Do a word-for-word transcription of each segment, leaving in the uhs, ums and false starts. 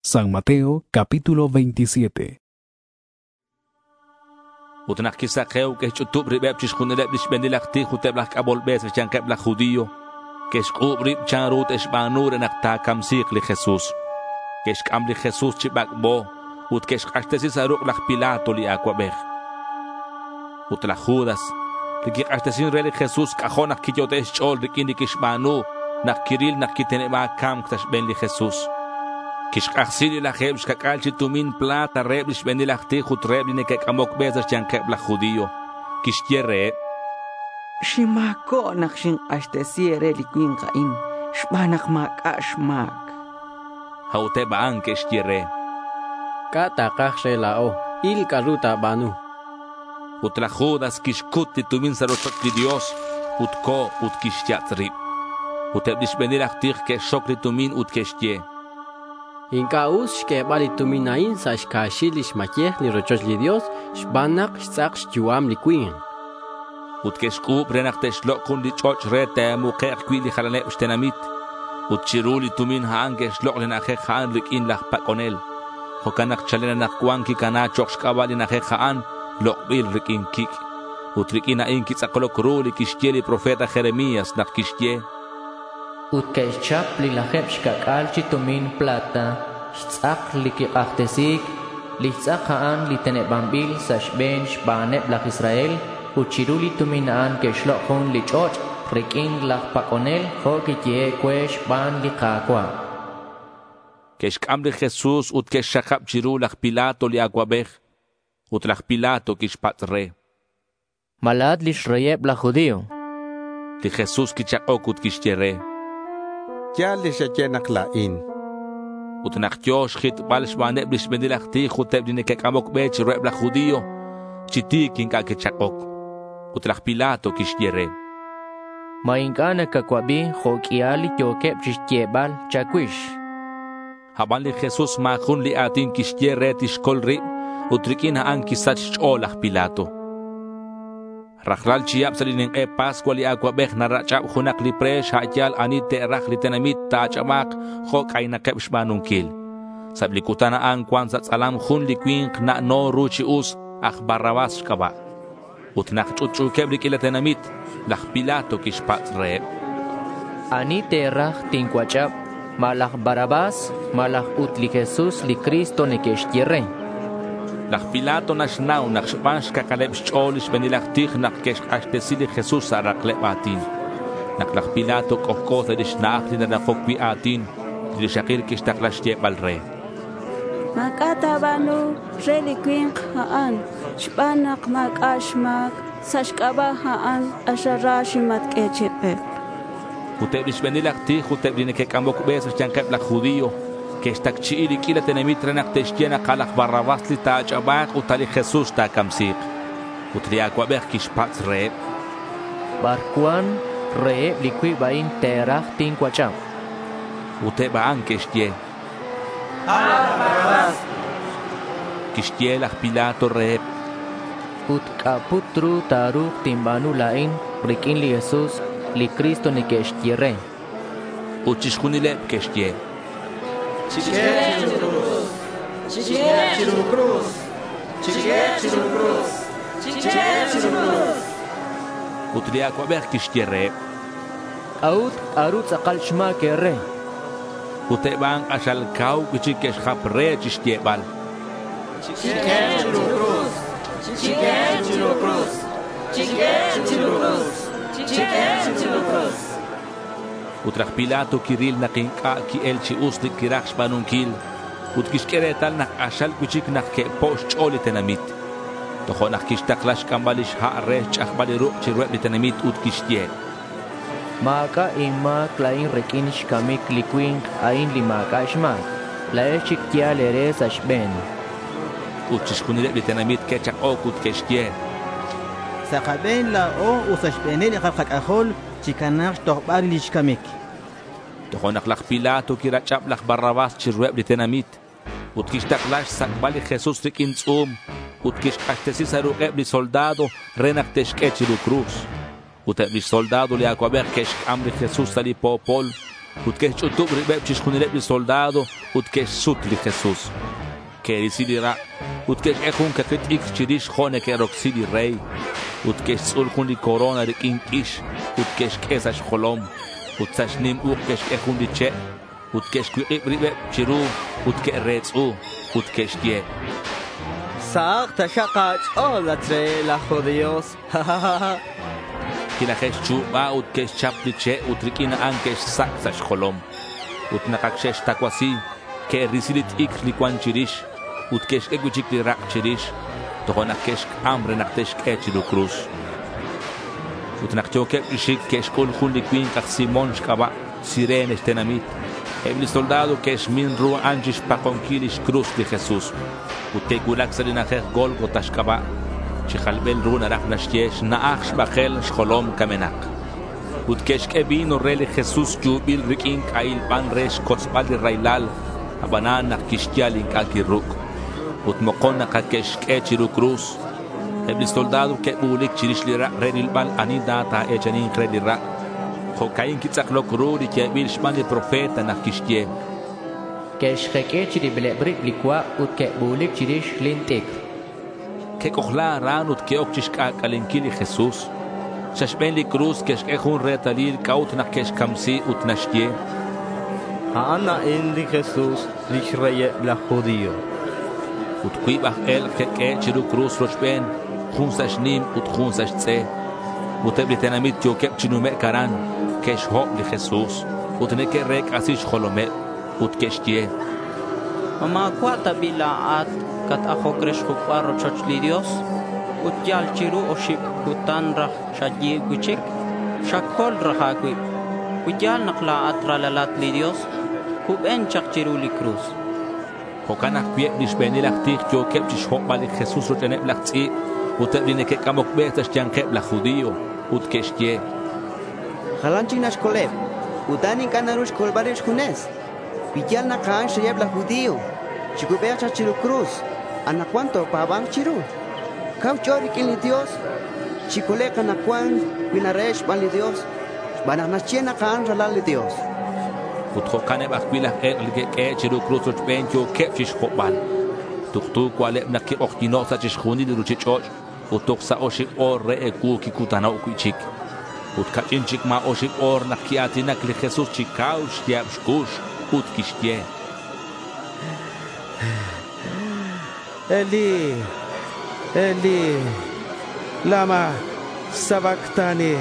San Mateo capítulo veintisiete. Utnak kisakeu que chutub ribeb chishkuneleb lishbendilakti juteblak abol bes chankebla judío que shkubrib chanrut eshbanur enakta kamsik li Jesús que shkamli Jesús chibakbo ut que shkashtesis aruk lak Pilato li aquabej ut la Judas liki kashtesin reli Jesús kajonak kiyotesh chol rikini kishbanu nak kiril nak kiteneba kam ktashben li Jesús Kishkaxili la jeb shkakalchi tumin plata reblish benilakti jut rebline que kamok bezas chankebla judío kishtierre Shimako nakshin ashtesiere liquin qaim shbanak mak ashmak haute baan kishtierre Kata kaxre lao il karuta banu utla Judas kishkuti tumin sarochot li Dios utko ut kishtiatri uteblish benilakti que shokri tumin ut kishtie Inka us que bali tuminain sa shkashilish makieh li rochoch li Dios shbanak shtzaq shjuam li queen ut keshku brenak teshlokun li choch rete muqeq qui li khalane ushtenamit ut chiruli tumin hange shlok li naxe khan rikin lak pakonel hokanak chalena nakwan ki kana choch shkabali naxe khan lokbil rikin kik ut rikina in kitsakolok ruli kishtieli profeta Jeremías nak kishtie ut keshchap li lajeb shkakal chitumin plata shtzaq li kiqahtesik li tzaq haan li tenebambil sa shben shbaneb lak Israel ut chiruli tuminaan keshlokun li choch rikin lak pakonel ho kikie kwesh ban li qaqwa keshkam li Jesús ut keshakab chiru lak Pilato li aquabej ut lak Pilato kishpatre malad li shrayeb la judío li Jesús kichakok ut kishtierre Ya le shakenak lain. Utnak Dios hit balsh baneb lish bendilakti juteb dine ke kamok bech reb la judío chiti kinka ke chakok utlak Pilato kishtierre ma inkana kakwabi jokiali yokeb chishtebal chakwish haban li Jesús majun li atin kishtierre tishkol ri utrikin haan kisach olak Pilato Rajlal chiap salinin e Pascua li aquabej narachab junak li presh hajal anite raj li tenamit tachamak jok ay nakeb shbanunkil. Sablikutana an kwan sa tsalam jun li quink na no ruchi us ach Barrabas shkaba. Utnak chuchukeb li kila tenamit lak Pilato kishpat re. Anite raj tinkwachab malak Barrabas malak ut li Jesús li Cristo ne keshtierre. Lak Pilato nashnau nak shpansh kakaleb sholish benilaktik nak kesh ashtesili Jesús arakleb atin. Nak lak Pilato kokkoth edishnach li nadafok bi atin li shakir kish taklashtiep al re. Makata banu reliquin haan shpanak mak ashmak sashkaba haan asharashi matkechepe. Uteblish benilaktik utebline ke kamok besos chankeb lak judío. Que está chili kila tenemit renak teshtiena kalak Barrabas li taachabak utali Jesús ta kamsik utria kwabek kishpats re barkuan re likwi bain terach tin kwacham ute baan keshtie Barrabas kishtie lak Pilato re ut kaputru taruk timbanu lain rikin li Jesús li Cristo ni keshtierre uchishkunile keshtie Chiquet cruz, chiquet cruz, chiquet cruz, chiquet cruz. Utria kwabek kishtierre. Out arut akal shma kerre. Utebang ashal kau kichikesh khapre chishtebal. Chiquet cruz, chiquet cruz, chiquet cruz, chiquet cruz. Utrak Pilato kiril na kinka ki elchi usli kiraksh banunkil ut kishkeretal nak ashal kuchik nak ke posh choli tenamit toho nak kishtaklash kambalish ha re chakbali ru chirwet li tenamit ut kishtie maka ima klain rekin shkamik liquin ain limaka shma la echik tia leres ashben ut chishkunile li tenamit ke chak ok ut kishtie Sakaben la o usashbenel khafak ahol chikanash tohbal li shkamik Tohonak lak Pilato kirachab lak Barrabas chirweb li tenamit ut kishtaklash sakbali Jesús rikin tzum ut kishkashtesi saruqeb li soldado renak teshkechi lu cruz ut li soldado li aquaber keshkam li Jesús sali popol ut que chutub ribeb chishkunileb li soldado ut que sut li Jesús que risidira ut que ejun que kritik chirish khone que roxidi rey ut que sul kun li corona rikin ish ut que kesa sholom ut sashnim u que ejun li che ut que ribeb chiru ut que retsu ut que shtie Saq tashaqach hola tre la judíos que la jechu ba ut que chapliche ut rikina anke saksa sholom ut nakakshesh takwasi que risilit ik li kwanchirish ut que eguchik li rak chirish tohona kesh amre naktesh kechiru cruz ut nakcho ke ishik kesh kol khul li kwin kak simon shkaba sirenes tenamit el soldado kesh min ru anjish pakonkilish cruz de Jesús ut que gulak salina kher golgota shkaba שחלבל רון ערך נשתיש נאח שבחל שחולום כמנק ודקש כבין הורה לחסוס ג'וביל ריקין קייל פן רש קוצפל לריילל הבנן נקשתיה לינקל קירוק ותמוקון נקש כאצ'ירו קרוס הבלי סולדדו כאבוליק צ'יריש לירה רדיל בל אני דאטה אצ'נין קרדירה חוקאים קיצח לא קרורי כאביל שמן לפרופטה נקשתיה כשחכה צ'ירי בלברית ליקווה ותכאבוליק צ'יריש לינטיק que cohla ranut que okchishka kalinkili Jesús shashben li cruz que ejun retalil kaut na kesh kamsi utnashtie Ana in li Jesús li reye la judío ut kuibah el que que chiru cruz roshben khun sashnim ut khun sashtse ut ebitenamit yo ke chinume karan kesh ho li Jesús ut ne ke rek asish kholome ut keshtie Mama kwata bilaat kat ako kresh kuparo church li Dios ut yal chiru oship kutan rah shadye guchik shakol rahakwi ut yal naklaat ralalat li Dios kuben chak chiru li cruz hokanak pie dishbeni laktik yo kep chishok balik Jesús rotene blaktsi ut ebine ke kamok betas jankep la judío ut keshtie Halanchinash koleb utanin kanarush kolbarish kunes Vijal na kaan shayab la judío chikubecha chiru cruz Ana cuanto paban chiru. Kau chori kili Dios. Chikoleka na kwan winaresh bali Dios. Bana na chena kan ralali Dios. Utho kane bakwila el ke ke chiru cruz benjo kepchish khobal. Tuktu kwale na ke okino sa chishkhuni de ruchichoch. Utok sa oshik or re eku ki kutana okuchik. Ut kachinchik ma oshik or na kiati na kli Jesus chikau shtiab shkush ut kishtie. Eli, Eli, lama sabactani.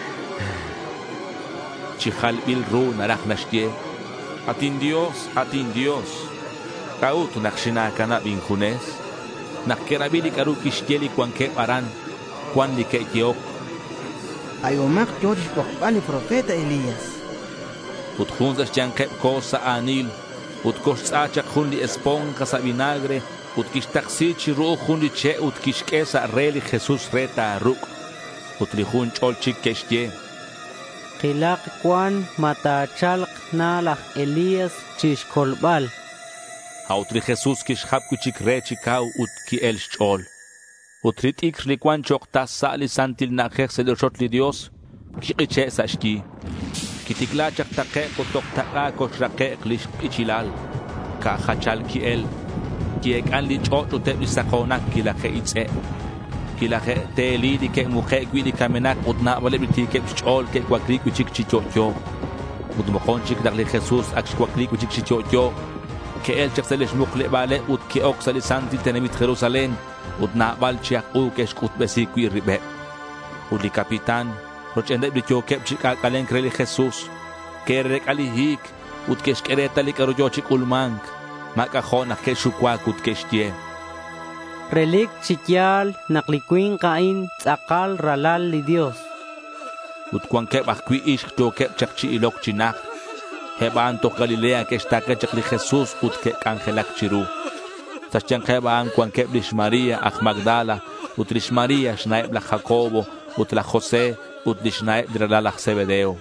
Chihal bil ru narach nashtie. Atin Dios, atin Dios. Kaut nakshina kana bin junes. Nakkerabili karu kishtieli kwan ke paran. Kwan li ke kiok. Ayomak George Pokbani profeta Elías. Ut junzas jankep kosa anil. Ut koshachak hun li espon kasa vinagre. Ut kishtaxi chiru hun li che ut kishkesa reli Jesús reta ruk. Ut li hun cholchik keshtie. Kilak kwan matachalk nalach Elías chishkolbal. Hautri Jesús kishhab kuchik rechikau ut ki el chol. Utrit ikri kwan choktas sali santil nakher se shot li Dios. Kiqiche sashki. Kitiklachak taqe kotok taqa koshraqe klish ichilal. Ka khachal ki el. Kiek an li chot ut li sakonak ki la kheitse. Ki la te li di ke mukhe gwili kamenak utna wale biti ke chol ke kwakri kuchik chichotyo. Ut mokonchik dagli Jesús ak kwakri kuchik chichotyo. Ke el chexelish mukle bale ut ki oksali santi tenemit Jerusalem. Ut na bal chiak u kesh kut besi kwi ribe. Ut li kapitan rochende bityo kep chika kalen kreli Jesús. Kerek ali hik ut kesh kereta li karujo chik ulmank. Makahona keshukwa kut keshtie. Relik chikyal naklikwin kain tzakal ralal li Dios. Ut kwan kep akwi ish to kep chakchi ilok chinak. Heban to Galilea keshtaka chakli Jesús ut ke kangelak chiru. Tashchan heban kwan kep lish Maria ach Magdala ut lish Maria shnaib la Jacobo ut la José ut lish naib drala la Zebedeo.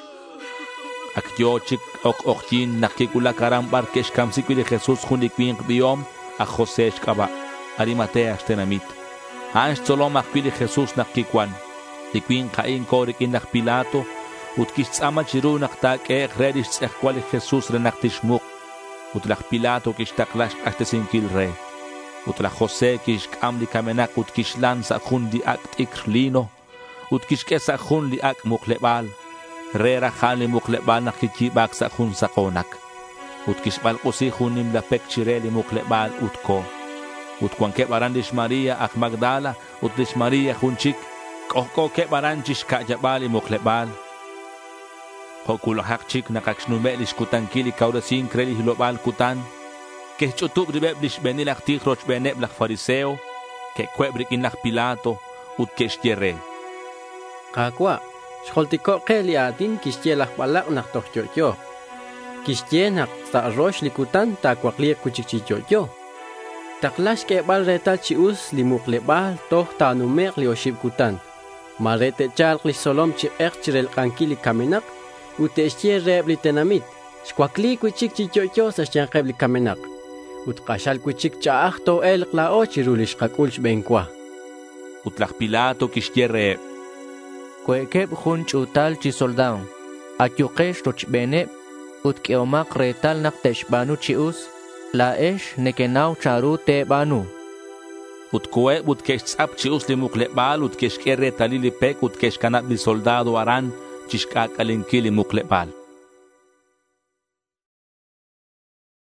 Aktyo chik ok oktin nakikula karambar kesh kamsikwi de Jesús junikwin biom a José shkaba. Arimatea shtenamit. Hansh tzolom akwi de Jesús nakikwan. Dikwin kain korik in nak Pilato. ut kix tzama chiru naktak e kredish tzech kwali Jesus renaktishmuk ut lach Pilato kix taklash achtesinkil re ut lach Jose kix kamli kamenak ut kix lanza khun di akt ikrlino ut kix kesa khun li ak muklebal re rahan li muklebal nakikibak sa khun sakonak ut kix bal qusi khunim la pek chireli muklebal ut ko ut kwan ke barandish Maria ak Magdala ut dish Maria khunchik kohko ke baranchish ka jabali muklebal Hokulo hakchik nakakshnumelis kutankili kaurasin kreli hilobal kutan que chutub ribeblis benilak tikhroch beneblak fariseo que kwebrik inak Pilato ut keshtierre Kakwa Xoltiko qeli atin kishtjelak balak nak tohyoyo Kishtjenak sa rosh likutan ta kwakliek kuchikchiyoyo Taklash ke bal reta chius limuklebal toh ta numek li oshib kutan Marete chalk li solom chi ekchirel kankili kamenak Ute estier rebli tenamit. Squakli kuchik chichocho sa stian rebli kamenak. Ut kashal kuchik chaach to el la ochirulish kakulch benkwa. Ut lach Pilato kishtierre. Kwekeb hun chutal chi soldao. Akyukesh toch bene. Ut keomak retal nak teshbanu chius. La esh nekenau charu te banu. Ut kwe ut keshtzap chius li muklebal ut keshkere talili pek ut keshkanat li soldado aran. Chishkak alinkili muklebal.